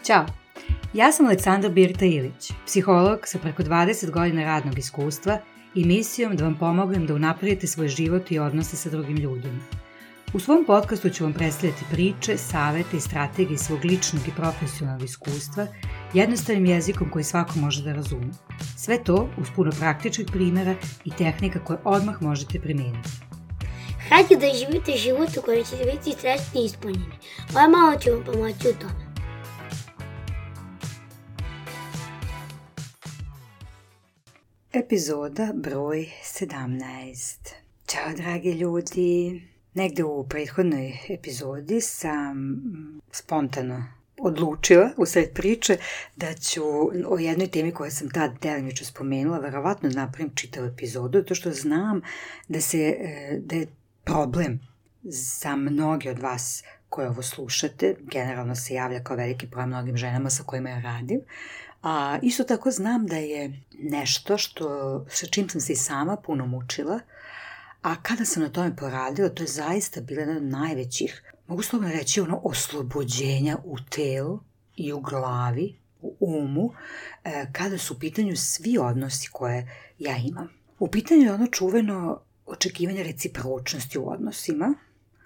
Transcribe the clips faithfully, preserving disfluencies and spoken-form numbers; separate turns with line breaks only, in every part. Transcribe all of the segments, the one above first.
Ćao, ja sam Aleksandra Birta Ilić, psiholog sa preko dvadeset godina radnog iskustva i misijom da vam pomognem da unapredite svoj život i odnose sa drugim ljudima. U svom podcastu ću vam predstavljati priče, savete i strategije svog ličnog i profesionalnog iskustva jednostavnim jezikom koji svako može da razume. Sve to uz puno praktičnih primjera i tehnika koje odmah možete primijeniti.
Hajde da živite život u kojem ćete biti srećni i ispunjeni. Ovo malo ću vam pomoći u tome.
Epizoda broj sedamnaest. Ćao dragi ljudi. Negde u prethodnoj epizodi sam spontano odlučila u sred priče da ću o jednoj temi koju sam tad delimično spomenula verovatno napravim čitavu epizodu, zato što znam da, se, da je problem za mnogi od vas koji ovo slušate, generalno se javlja kao veliki problem mnogim ženama sa kojima ja radim, a isto tako znam da je nešto što, sa čim sam se i sama puno mučila, a kada sam na tome poradila, to je zaista bila jedna od najvećih, mogu slobodno reći, ono oslobođenja u telu i u glavi, u umu, kada su u pitanju svi odnosi koje ja imam. U pitanju je ono čuveno očekivanje recipročnosti u odnosima,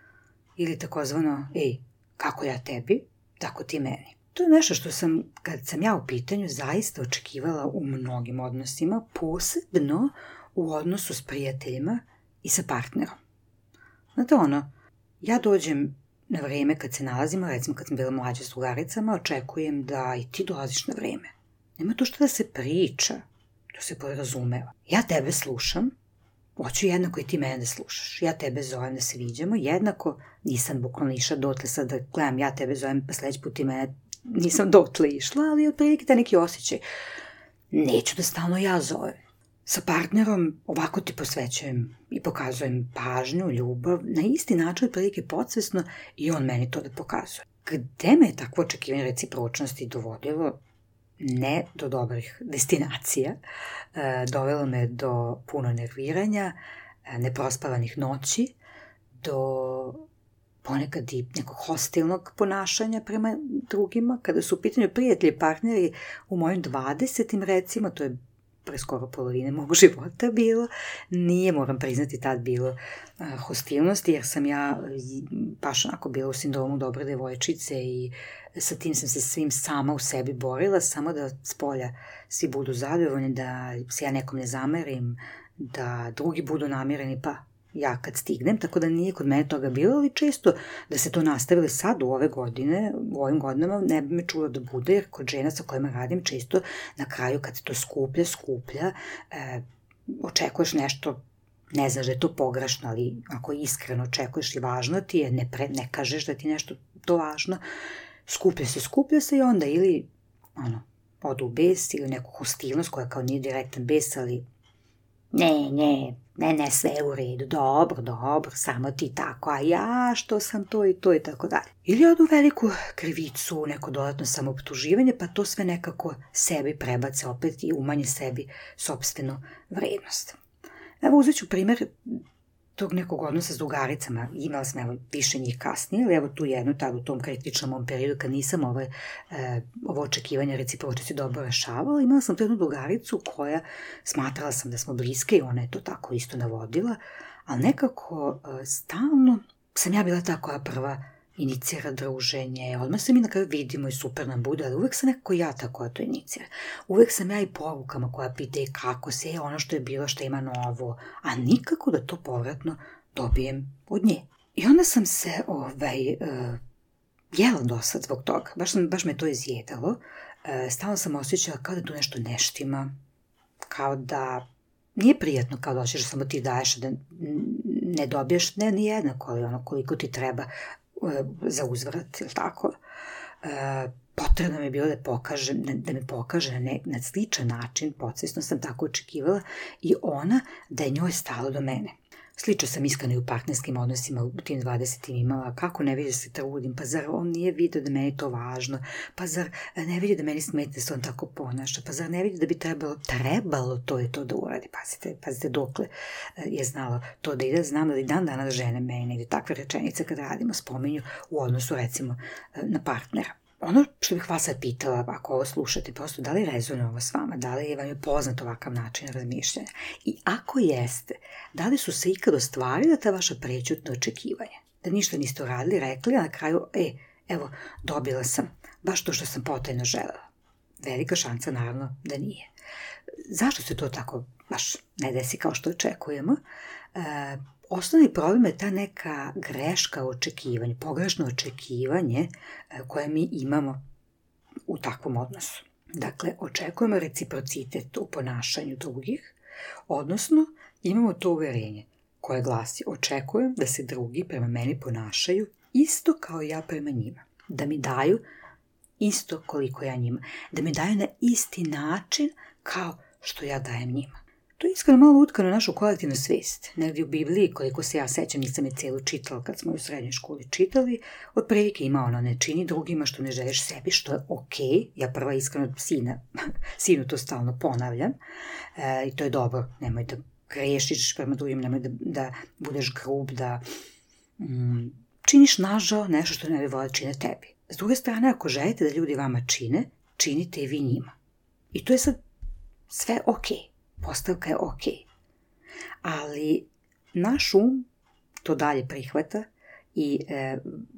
ili takozvano, ej, kako ja tebi, tako ti meni. To je nešto što sam, kad sam ja u pitanju, zaista očekivala u mnogim odnosima, posebno u odnosu s prijateljima i sa partnerom. Znate ono, ja dođem na vreme kad se nalazimo, recimo kad sam bila mlađa s drugaricama, očekujem da i ti dolaziš na vreme. Nema to što da se priča, to se podrazumeva. Ja tebe slušam, hoću jednako i ti mene da slušaš. Ja tebe zovem da se viđamo, jednako nisam bukvalno išla dotle sad da gledam, ja tebe zovem, pa sledeći put ti mene nisam dotle išla, ali otprilike taj neki osjećaj. Neću da stalno ja zovem. Sa partnerom ovako ti posvećujem i pokazujem pažnju, ljubav, na isti način otprilike podsvesno i on meni to da pokazuje. Gde me je takvo očekivanje recipročnosti dovodilo? Ne do dobrih destinacija. E, dovelo me do puno nerviranja, neprospavanih noći, do ponekad i nekog hostilnog ponašanja prema drugima. Kada su u pitanju prijatelji, partneri u mojim dvadesetim recimo, to je preskoro polovine mog života bilo, nije, moram priznati, tad bilo uh, hostilnosti, jer sam ja baš onako bila u sindromu dobre devojčice i sa tim sam se svim sama u sebi borila, samo da s polja svi budu zadovoljni, da se ja nekom ne zamerim, da drugi budu namireni, pa ja kad stignem, tako da nije kod mene toga bilo, ali često da se to nastavili sad u ove godine, u ovim godinama ne bi me čulo da bude, jer kod žena sa kojima radim često na kraju kad to skuplja, skuplja, e, očekuješ nešto, ne znaš da je to pogrešno, ali ako iskreno očekuješ i važno ti je, ne, pre, ne kažeš da ti nešto to važno, skuplja se, skuplja se i onda ili ono, odu u bes ili neku hostilnost koja kao nije direktan bes, ali ne, ne, ne, ne, sve je u redu, dobro, dobro, samo ti tako, a ja što sam to i to i tako dalje. Ili odu veliku krivicu, neko dodatno samooptuživanje, pa to sve nekako sebi prebace opet i umanje sebi sopstvenu vrednost. Evo uzet ću primjer tog nekog odnosa s drugaricama. Imala sam evo, više njih kasnije, ali evo tu jednu, tada u tom kritičnom mom periodu kad nisam ove, e, ovo očekivanje recipročnosti dobro rešavala, imala sam tu jednu drugaricu koja smatrala sam da smo bliske i ona je to tako isto navodila, ali nekako e, stalno sam ja bila ta koja prva inicira druženje, odmah se mi na kraju vidimo i super nam bude, ali uvek sam nekako ja ta koja to inicira. Uvek sam ja i porukama koja pita kako se je ono što je bilo, što ima novo, a nikako da to povratno dobijem od nje. I onda sam se ovaj, uh, jela dosad zbog toga, baš, sam, baš me to izjedalo. Uh, stalno sam osjećala kao da tu nešto ne štima, kao da nije prijatno kao da hoćeš da samo ti daješ, da ne dobiješ, ne ni jednako, ali ono koliko ti treba za uzvrat, ili tako. E, potrebno mi je bilo da, pokaže, da me pokaže na, ne, na sličan način, podsvesno sam tako očekivala, i ona da je njoj stalo do mene. Slično sam iskreno i u partnerskim odnosima u tim dvadesetim imala, kako ne vidi da se trudim, pa zar on nije vidio da meni to važno, pa zar ne vidi da meni smeta da se on tako ponaša, pa zar ne vidi da bi trebalo, trebalo to i to da uradi, pazite, pazite dokle je znalo to da ide, znam da i dan danas žene meni negdje takve rečenice kad radimo spominju u odnosu recimo na partnera. ono što bih vas sad pitala, ako ovo slušate, prosto da li rezonuje ovo s vama, da li vam je poznat ovakav način razmišljanja i ako jeste, da li su se ikad ostvarila ta vaša prećutna očekivanja, da ništa niste uradili, rekli, a na kraju, e, evo, dobila sam baš to što sam potajno želela. Velika šansa, naravno, da nije. Zašto se to tako baš ne desi kao što očekujemo? E, osnovni problem je ta neka greška u očekivanju, pogrešno očekivanje e, koje mi imamo u takvom odnosu. Dakle, očekujemo reciprocitet u ponašanju drugih, odnosno imamo to uverenje koje glasi očekujem da se drugi prema meni ponašaju isto kao ja prema njima, da mi daju isto koliko ja njima, da mi daju na isti način kao što ja dajem njima. To je iskreno malo utkano našu kolektivnu svest. Negdje u Bibliji, koliko se ja sećam, nisam je celu čitala kad smo u srednjoj školi čitali, otprilike ima ono, ne čini drugima što ne želiš sebi, što je okej. Okay. Ja prva iskreno sina, sinu to stalno ponavljam e, i to je dobro. Nemoj da grešiš prema drugim, nemoj da, da budeš grub, da mm, činiš nažao nešto što ne bi volio čine tebi. S druge strane, ako želite da ljudi vama čine, činite i vi njima. I to je sad sve okej. Okay. Postavka je okej. Okay. Ali naš um to dalje prihvata i e,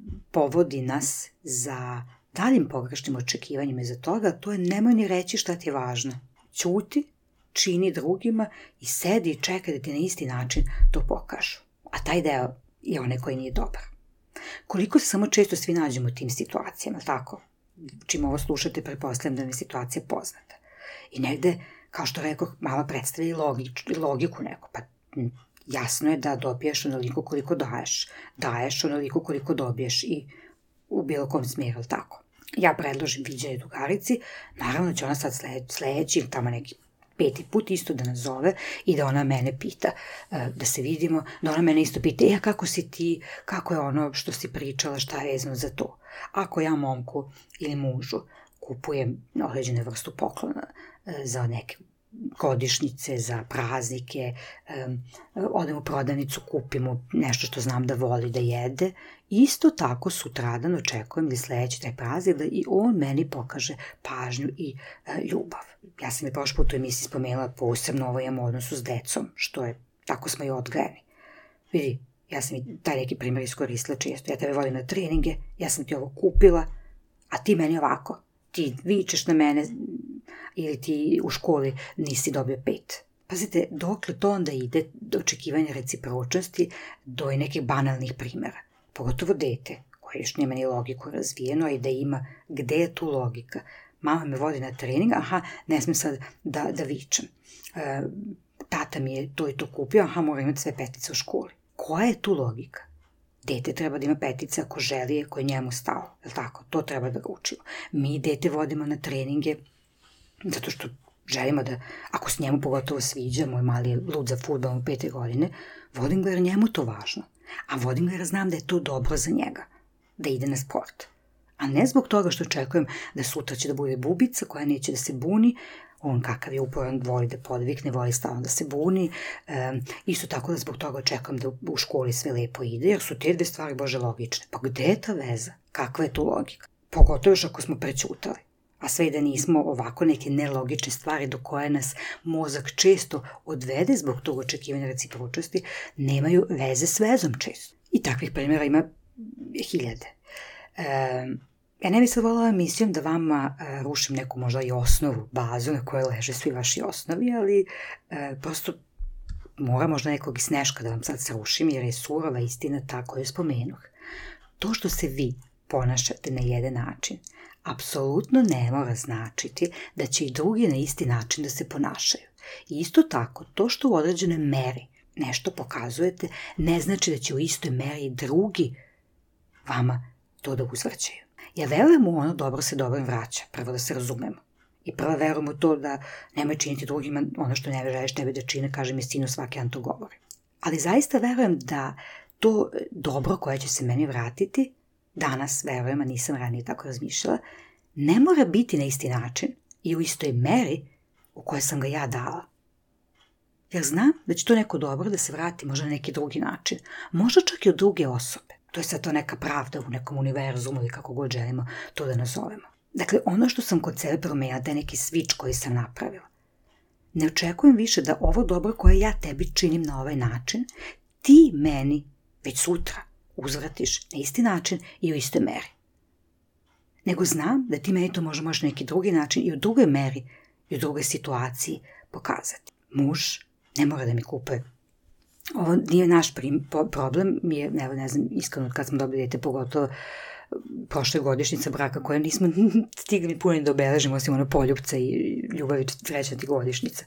povodi nas za daljim pogrešnim očekivanjima iza toga, to je nemoj ni reći šta ti je važno. Ćuti, čini drugima i sedi i čeka da ti na isti način to pokažu. A taj deo je onaj koji nije dobar. Koliko se samo često svi nađemo u tim situacijama, tako? Čim ovo slušate, pretpostavljam da mi je situacija poznata. I negde, kao što rekoh, malo predstavlja i logič, logiku neku. Pa jasno je da dobiješ onoliko koliko daješ. Daješ onoliko koliko dobiješ i u bilo kom smjeru, tako? Ja predložim viđenje drugarici, naravno će ona sad sledeći, tamo neki peti put isto da nas zove i da ona mene pita, da se vidimo, da ona mene isto pita, e, kako si ti, kako je ono što si pričala, šta je vezano za to. Ako ja momku ili mužu kupujem određene vrstu poklona za neke godišnjice, za praznike, um, odem u prodavnicu, kupimo nešto što znam da voli da jede, isto tako sutradan očekujem ili sledeći taj praznik da i on meni pokaže pažnju i uh, ljubav. Ja sam je prošli put u emisiji spomenula posebno ovo imam odnosu s decom, što je, tako smo i odgajani. Vidi, ja sam i taj neki primjer iskoristila često, ja tebe volim na treninge, ja sam ti ovo kupila, a ti meni ovako, ti vičeš na mene, ili ti u školi nisi dobio pet. Pazite, dokle to onda ide do očekivanja recipročnosti, do i nekih banalnih primjera. Pogotovo dete, koje još nema ni logiku razvijeno, a i da ima gde je tu logika. Mama me vodi na trening, aha, ne smijem sad da, da vičem. E, tata mi je to i to kupio, aha, moram imati sve petice u školi. Koja je tu logika? Dete treba da ima petice ako želi, ako je njemu stalo. Je li tako? To treba da ga učimo. Mi dete vodimo na treninge zato što želimo da, ako s njemu pogotovo sviđa, moj mali je lud za fudbal u pete godine, vodim ga jer njemu to važno. A vodim ga jer znam da je to dobro za njega, da ide na sport. A ne zbog toga što očekujem da sutra će da bude bubica koja neće da se buni, on kakav je uporan, voli da podvikne, voli stalno da se buni, e, isto tako da zbog toga očekujem da u školi sve lepo ide, jer su te dve stvari, Bože, logične. Pa gde je ta veza? Kakva je tu logika? Pogotovo još ako smo prećutali. A sve i da nismo ovako neke nelogične stvari do koje nas mozak često odvede zbog tog očekivanja recipročnosti, nemaju veze s vezom često. I takvih primjera ima hiljade. E, ja ne bih sad volila emisijom da vama e, rušim neku možda i osnovu, bazu na kojoj leže svi vaši osnovi, ali e, prosto mora možda nekog i sneška da vam sad srušim, jer je surova istina ta koju spomenuh. To što se vi ponašate na jedan način, apsolutno ne mora značiti da će i drugi na isti način da se ponašaju. I isto tako, to što u određenoj meri nešto pokazujete, ne znači da će u istoj meri i drugi vama to da uzvrćaju. Ja verujem u ono dobro se dobro vraća, prvo da se razumemo. I prvo verujem u to da nemoj činiti drugima ono što ne želiš tebi da čine, kaže mi sino svaki dan to govori. Ali zaista verujem da to dobro koje će se meni vratiti, danas verujem, a nisam ranije tako razmišljala, ne mora biti na isti način i u istoj meri u kojoj sam ga ja dala. Jer znam da će to neko dobro da se vrati možda na neki drugi način. Možda čak i od druge osobe. To je sad to neka pravda u nekom univerzumu ili kako god želimo to da nazovemo. Dakle, ono što sam kod sebe promenila, da je neki switch koji sam napravila. Ne očekujem više da ovo dobro koje ja tebi činim na ovaj način, ti meni već sutra uzvratiš na isti način i u istoj meri. Nego znam da ti meni to može možda neki drugi način i u drugoj meri i u drugoj situaciji pokazati. Muž ne mora da mi kupuje. Ovo nije naš prim, problem, mi je, evo ne znam, iskreno kad smo dobili dete, pogotovo prošle godišnjice braka koje nismo stigli puno da obeležimo, osim ono poljubca i ljubavi trećati godišnjica.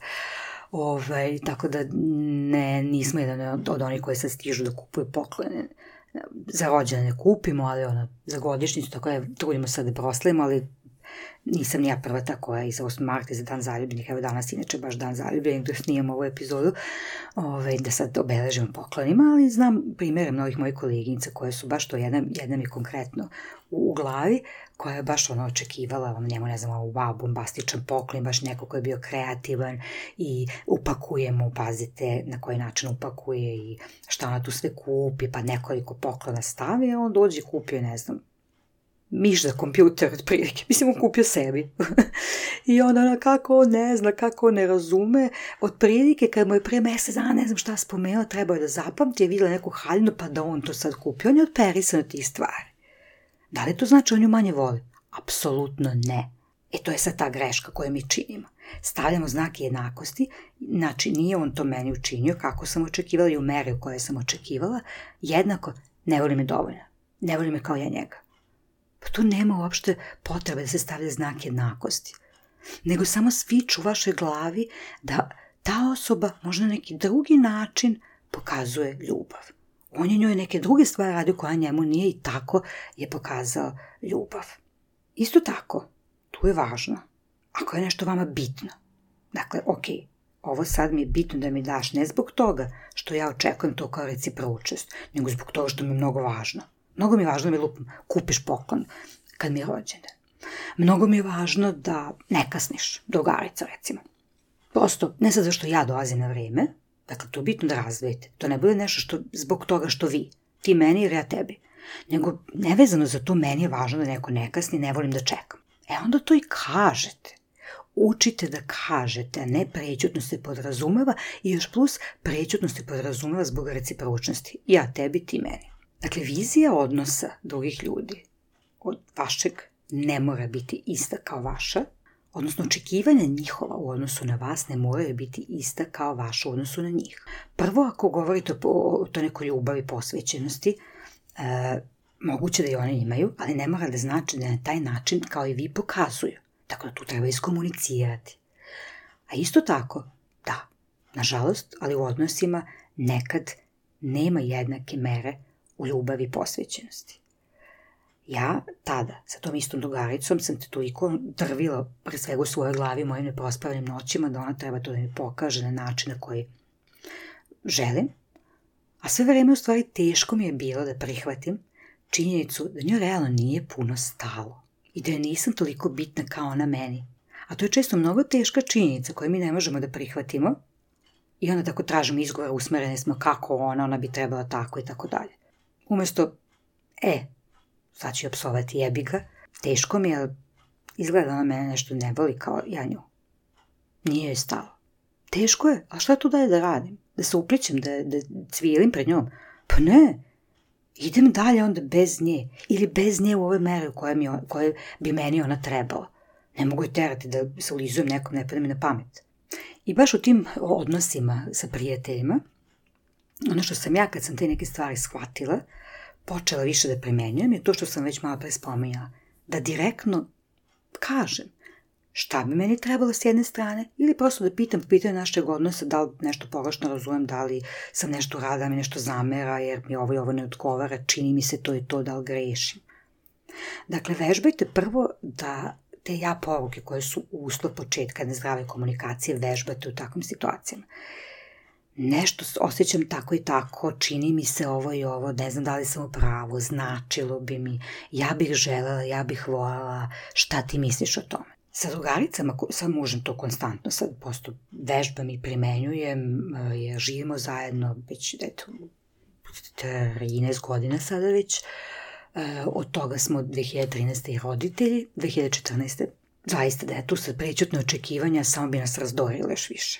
Ovaj, tako da ne, nismo jedan od, od onih koji sad stižu da kupuju poklone. Za rođene ne kupimo, ali ono, za godišnjicu, tako da trudimo sad da proslavimo, ali nisam nija prva ta koja je za osmog marta i za dan zaljubljenih, evo danas inače baš dan zaljubljenih, dok snijemo ovu epizodu, ovaj, da sad obeležimo poklonima, ali znam primjere mnogih mojih koleginica koje su baš to, jedna, jedna mi konkretno u, u glavi, koja je baš ono očekivala, ono njemu ne znam, wow, bombastičan poklon, baš neko koji je bio kreativan i upakujemo, pazite na koji način upakuje i šta ona tu sve kupi, pa nekoliko poklona stavi, a on dođe i kupio, ne znam, miš za kompjuter od prilike, mislim on kupio sebi. I onda ona kako on ne zna, kako on ne razume, od prilike kad mu je prije mjesec dana ne znam šta spomenula, trebao je da zapamti, je vidjela neku haljinu pa da on to sad kupio, on je odperisan od tih stvari. Da li to znači on ju manje voli? Apsolutno ne. E to je sad ta greška koju mi činimo. Stavljamo znake jednakosti, znači nije on to meni učinio kako sam očekivala i u meri u kojoj sam očekivala, jednako ne voli me dovoljno, ne voli me kao ja njega. Pa tu nema uopšte potrebe da se stavlja znak jednakosti, nego samo switch u vašoj glavi da ta osoba možda na neki drugi način pokazuje ljubav. On je njoj neke druge stvari radio koja njemu nije i tako je pokazao ljubav. Isto tako, tu je važno, ako je nešto vama bitno. Dakle, ok, ovo sad mi je bitno da mi daš ne zbog toga što ja očekujem to kao recipročnost, nego zbog toga što mi je mnogo važno. Mnogo mi je važno da mi lupom kupiš poklon kad mi je rođendan. Mnogo mi je važno da ne kasniš, drugarica recimo. Prosto, ne sad zašto ja dolazim na vreme, dakle to je bitno da razdvojite. To ne bude nešto što, zbog toga što vi, ti meni ili ja tebi. Nego nevezano za to meni je važno da neko ne kasni, ne volim da čekam. E onda to i kažete. Učite da kažete, a ne prećutno se podrazumeva i još plus prećutno se podrazumeva zbog recipročnosti. Ja tebi, ti meni. Dakle, vizija odnosa drugih ljudi od vašeg ne mora biti ista kao vaša, odnosno očekivanja njihova u odnosu na vas ne moraju biti ista kao vaša u odnosu na njih. Prvo, ako govorite o toj nekoj ljubavi, posvećenosti, e, moguće da i one imaju, ali ne mora da znači da na taj način kao i vi pokazuju. Tako da tu treba iskomunicirati. A isto tako, da, nažalost, ali u odnosima nekad nema jednake mere u ljubavi i posvećenosti. Ja tada, sa tom istom drugaricom, sam te toliko drvila pre svega u svojoj glavi u mojim neprospavanim noćima da ona treba to da mi pokaže na način na koji želim. A sve vreme u stvari teško mi je bilo da prihvatim činjenicu da njoj realno nije puno stalo i da joj nisam toliko bitna kao ona meni. A to je često mnogo teška činjenica koju mi ne možemo da prihvatimo i onda tako tražimo izgovor, usmereni smo kako ona, ona bi trebala tako i tako dalje. Umesto, e, sad ću opsovati, jebi ga, teško mi je, ali izgleda ona mene nešto ne voli kao ja nju. Nije joj stalo. Teško je, a šta tu dalje da radim? Da se uplićem, da, da cvijelim pred njom? Pa ne, idem dalje onda bez nje, ili bez nje u ove mere koje, mi, koje bi meni ona trebala. Ne mogu je terati da se ulizujem nekom, ne pada mi na pamet. I baš u tim odnosima sa prijateljima, ono što sam ja kad sam te neke stvari shvatila, počela više da primenjujem je to što sam već malo pre spominjala. Da direktno kažem šta bi meni trebalo s jedne strane ili prosto da pitam po pitanju našeg odnosa da li nešto pogrešno razumem, da li sam nešto radila, da mi nešto zamera jer mi ovo i ovo ne odgovara, čini mi se to i to, da li grešim. Dakle, vežbajte prvo da te ja poruke koje su uslov početka nezdrave komunikacije vežbate u takvim situacijama. Nešto osjećam tako i tako, čini mi se ovo i ovo, ne znam da li sam u pravu, značilo bi mi, ja bih želela, ja bih voljela, šta ti misliš o tome? Sa drugaricama, sa mužem to konstantno sad posto vežbam i primenjujem, jer živimo zajedno već eto, trinaest godina sada već. Od toga smo dve hiljade trinaeste. i roditelji, dve hiljade četrnaeste. Zaista da je tu sad prećutne očekivanja, samo bi nas razdorile još više.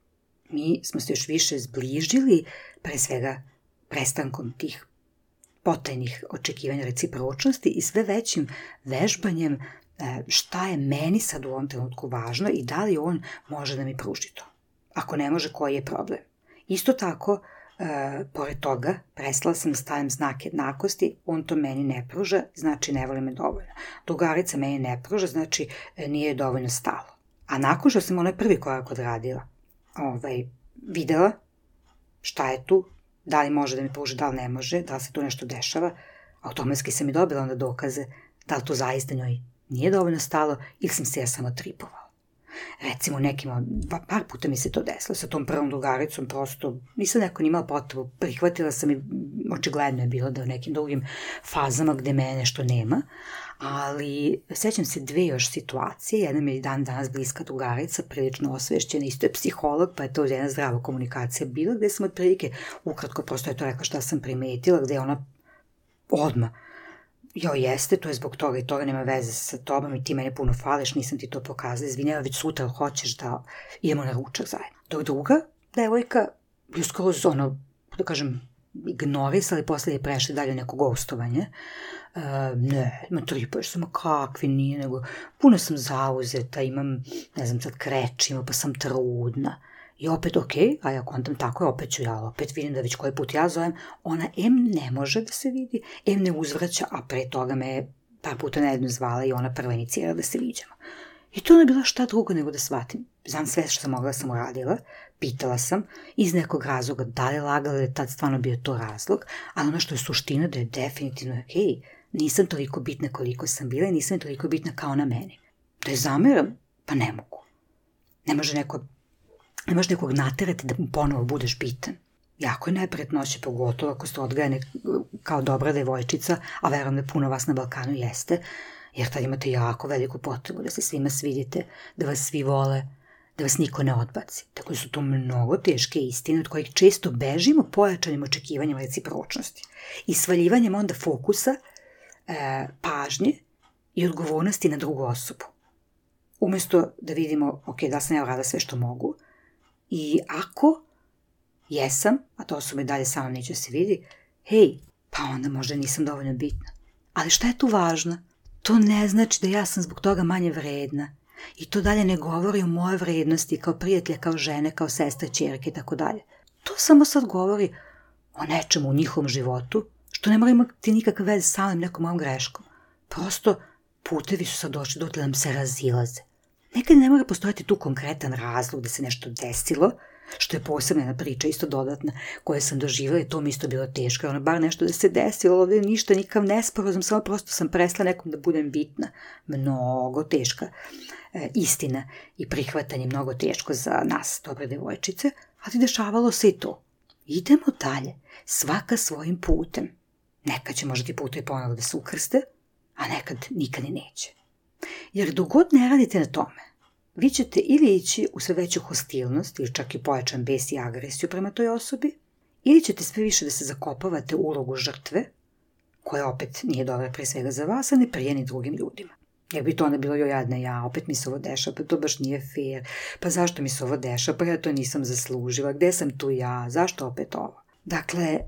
Mi smo se još više zbližili, pre svega prestankom tih potajnih očekivanja recipročnosti i sve većim vežbanjem šta je meni sad u ovom trenutku važno i da li on može da mi pruži to. Ako ne može, koji je problem? Isto tako, e, pored toga, prestala sam da stavim znak jednakosti, on to meni ne pruža, znači ne voli me dovoljno. Drugarica meni ne pruža, znači nije dovoljno stalo. A nakon što sam onaj prvi korak odradila, ovaj, videla šta je tu, da li može da mi pruži, da li ne može, da li se tu nešto dešava, automatski sam i dobila onda dokaze da li to zaista njoj nije dovoljno stalo ili sam se ja samo tripovala. Recimo nekima, par puta mi se to desilo, sa tom prvom drugaricom prosto nisam neko nimala potrebu, prihvatila sam i očigledno je bilo da u nekim drugim fazama gde mene nešto nema, ali sećam se dve još situacije, jedna mi je dan danas bliska drugarica, prilično osvešćena, isto je psiholog, pa je to jedna zdrava komunikacija bila, gde sam otprilike, ukratko prosto je to rekla šta sam primetila, gde je ona odmah, jo, jeste, to je zbog toga i toga nema veze sa tobom i ti mene puno fališ, nisam ti to pokazala, izvinjava, već sutra hoćeš da idemo na ručak zajedno. Dok druga devojka je skroz ono, da kažem, ignorisala i posle je prešli dalje neko gostovanje. Uh, ne, ima tripuješ samo kakvi nije, nego puno sam zauzeta, imam, ne znam, sad krećima, pa sam trudna. I opet, ok, a ja kontam tako, opet ću ja, opet vidim da već koji put ja zovem, ona em ne može da se vidi, em ne uzvraća, a pre toga me je par puta nejedno zvala i ona prva inicirala da se viđamo. I to ne bila šta drugo nego da shvatim. Znam sve što sam mogla sam uradila, pitala sam iz nekog razloga da li lagala da je tad stvarno bio to razlog, ali ono što je suština da je definitivno, ok, nisam toliko bitna koliko sam bila i nisam toliko bitna kao na meni. Da je zameram? Pa ne mogu. Ne može neko Ne možeš nekog naterati da mu ponovo budeš bitan. Jako je neprijatnoće, pogotovo ako ste odgajane kao dobra devojčica, a verujem da puno vas na Balkanu jeste, jer tad imate jako veliku potrebu da se svima svidite, da vas svi vole, da vas niko ne odbaci. Tako da su to mnogo teške istine od kojih često bežimo pojačanim očekivanjem recipročnosti i svaljivanjem onda fokusa, e, pažnje i odgovornosti na drugu osobu. Umesto da vidimo, ok, da sam ja uradila sve što mogu, i ako jesam, a to osoba i dalje samo neće se vidi, hej, pa onda možda nisam dovoljno bitna. Ali šta je tu važno? To ne znači da ja sam zbog toga manje vredna. I to dalje ne govori o moje vrednosti kao prijatelja, kao žene, kao sestre, ćerke i tako dalje. To samo sad govori o nečemu u njihovom životu, što ne mora imati nikakve veze sa samim nekom mojom greškom. Prosto putevi su sad došli dotle da nam se razilaze. Nekad ne mora postojati tu konkretan razlog da se nešto desilo, što je posebna priča, isto dodatna, koju sam doživjela i to mi isto bilo teško. Ono, bar nešto da se desilo, ovdje ništa, nikav nesporazum, samo prosto sam prestala nekom da budem bitna. Mnogo teška e, istina i prihvatanje, mnogo teško za nas, dobre devojčice, ali dešavalo se i to. Idemo dalje, svaka svojim putem. Nekad će možda ti putevi ponovo da se ukrste, a nekad nikad i neće. Jer dok god ne radite na tome, vi ćete ili ići u sve veću hostilnost ili čak i pojačan bes i agresiju prema toj osobi, ili ćete sve više da se zakopavate u ulogu žrtve, koja opet nije dobra pre svega za vas, a ne prije ni drugim ljudima. Jer bi to onda bilo joj jadna ja, opet mi se ovo dešava, pa to baš nije fair, pa zašto mi se ovo dešava, pa ja to nisam zaslužila, gde sam tu ja, zašto opet ovo? Dakle,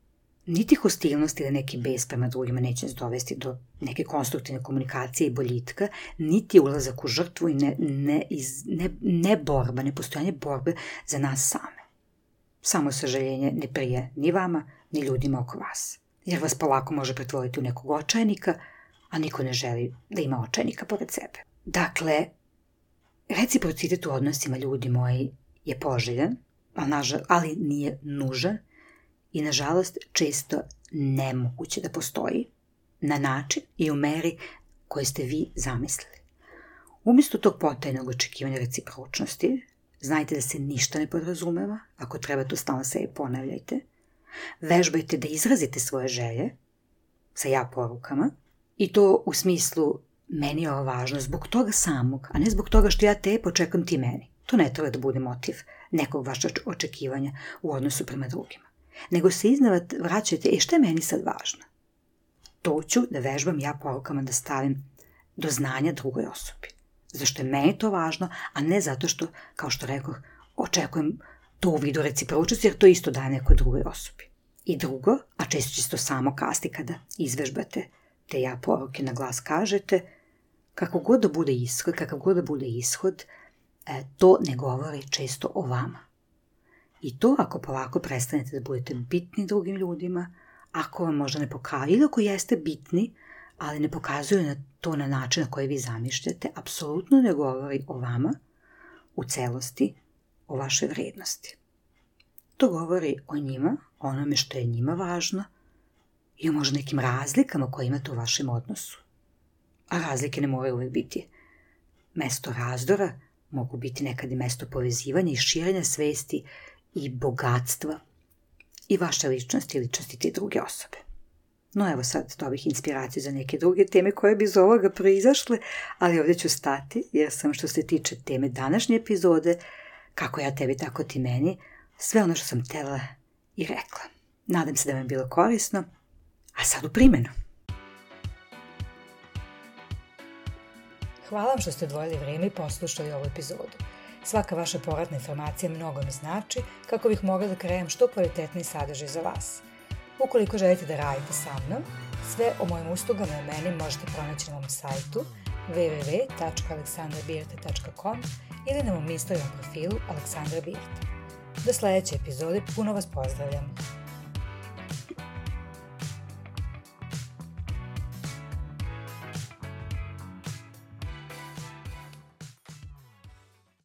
niti hostilnost ili neki bes prema drugima neće nas dovesti do neke konstruktivne komunikacije i boljitka, niti ulazak u žrtvu i ne, ne, iz, ne, ne borba, ne postojanje borbe za nas same. Samo sažaljenje ne prije ni vama, ni ljudima oko vas. Jer vas polako može pretvoriti u nekog očajnika, a niko ne želi da ima očajnika pored sebe. Dakle, reciprocitet u odnosima, ljudi moji, je poželjan, ali nije nužan, i nažalost često nemoguće da postoji na način i u meri koje ste vi zamislili. Umjesto tog potajnog očekivanja recipročnosti, znajte da se ništa ne podrazumeva, ako treba to stalno sebi ponavljajte, vežbajte da izrazite svoje želje sa ja porukama i to u smislu meni je ovo važno zbog toga samog, a ne zbog toga što ja te počekam ti meni. To ne treba da bude motiv nekog vašeg očekivanja u odnosu prema drugima. nego se iznova vraćate, e šta je meni sad važno? To ću da vežbam ja porukama da stavim do znanja drugoj osobi. Zato što je meni to važno, a ne zato što, kao što rekoh, očekujem to u vidu recipročnosti, jer to isto daje nekoj drugoj osobi. I drugo, a često će se to samo kasti kada izvežbate te ja poruke na glas kažete, kako god da bude ishod, kakav god da bude ishod, e, to ne govori često o vama. I to ako polako prestanete da budete bitni drugim ljudima, ako vam možda ne pokazuju, ili ako jeste bitni, ali ne pokazuju na to na način na koji vi zamišljate, apsolutno ne govori o vama u celosti, o vašoj vrednosti. To govori o njima, o onome što je njima važno i o možda nekim razlikama koje imate u vašem odnosu. A razlike ne moraju uvijek biti mesto razdora, mogu biti nekad i mesto povezivanja i širenja svesti i bogatstva i vaše ličnosti i ličnosti te druge osobe. No evo sad to ovih inspiracija za neke druge teme koje bi iz ovoga proizašle, ali ovdje ću stati jer sam što se tiče teme današnje epizode, kako ja tebi tako ti meni, sve ono što sam htjela i rekla. Nadam se da vam je bilo korisno, a sad u primjenu. Hvala vam što ste odvojili vrijeme i poslušali ovu epizodu. Svaka vaša povratna informacija mnogo mi znači kako bih mogla da krenem što kvalitetniji sadržaj za vas. Ukoliko želite da radite sa mnom, sve o mojim uslugama i meni možete pronaći na mom sajtu w w w tačka aleksandra birta tačka com ili na mom Instagram profilu Aleksandra Birta. Do sljedeće epizode puno vas pozdravljam.